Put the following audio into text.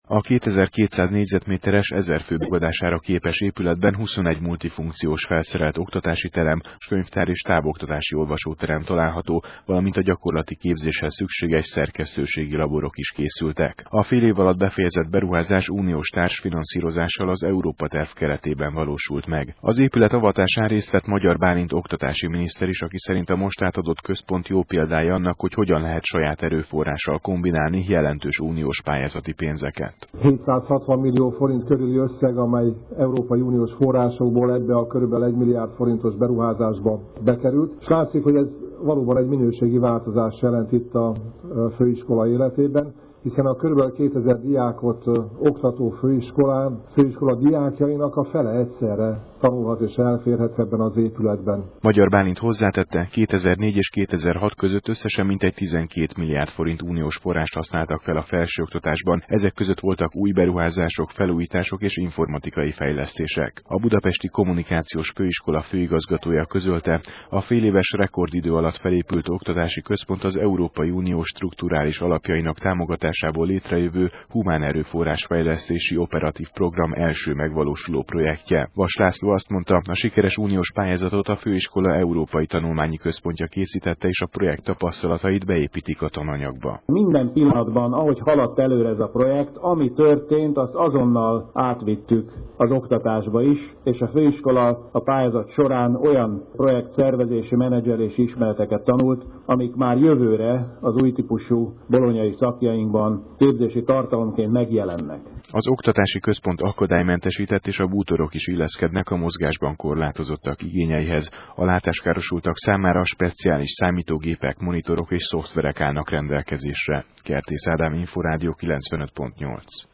A 2200 négyzetméteres 1000 fő befogadására képes épületben 21 multifunkciós felszerelt oktatási terem, könyvtár és távoktatási olvasóterem található, valamint a gyakorlati képzéshez szükséges szerkesztőségi laborok is készültek. A fél év alatt befejezett beruházás uniós társfinanszírozással az Európa terv keretében valósult meg. Az épület avatásán részt vett Magyar Bálint oktatási miniszter is, aki szerint a most átadott központ jó példája annak, hogy hogyan lehet saját erőforrással kombinálni jelentős uniós pályázati pénzeket. 760 millió forint körüli összeg, amely Európai Uniós forrásokból ebbe a körülbelül 1 milliárd forintos beruházásba bekerült. És látszik, hogy ez valóban egy minőségi változást jelent itt a főiskola életében, hiszen a kb. 2000 diákot oktató főiskola diákjainak a fele egyszerre tanulhat és elférhet ebben az épületben. Magyar Bálint hozzátette, 2004 és 2006 között összesen mintegy 12 milliárd forint uniós forrást használtak fel a felsőoktatásban, ezek között voltak új beruházások, felújítások és informatikai fejlesztések. A budapesti kommunikációs főiskola főigazgatója közölte, a féléves rekordidő alatt felépült oktatási központ az Európai Unió strukturális alapjainak támogatásából létrejövő humán erőforrás fejlesztési operatív program első megvalósuló projektje. Vas László azt mondta, a sikeres uniós pályázatot a főiskola Európai Tanulmányi Központja készítette, és a projekt tapasztalatait beépítik a tananyagba. Minden pillanatban, ahogy haladt előre ez a projekt, ami történt, azt azonnal átvittük az oktatásba is, és a főiskola a pályázat során olyan projektszervezési, menedzselési ismereteket tanult, amik már jövőre az új típusú bolonyai szakjainkban képzési tartalomként megjelennek. Az oktatási központ akadálymentesített, és a bútorok is illeszkednek a mozgásban korlátozottak igényeihez. A látáskárosultak számára speciális számítógépek, monitorok és szoftverek állnak rendelkezésre. Kertész Ádám, Inforádió 95.8.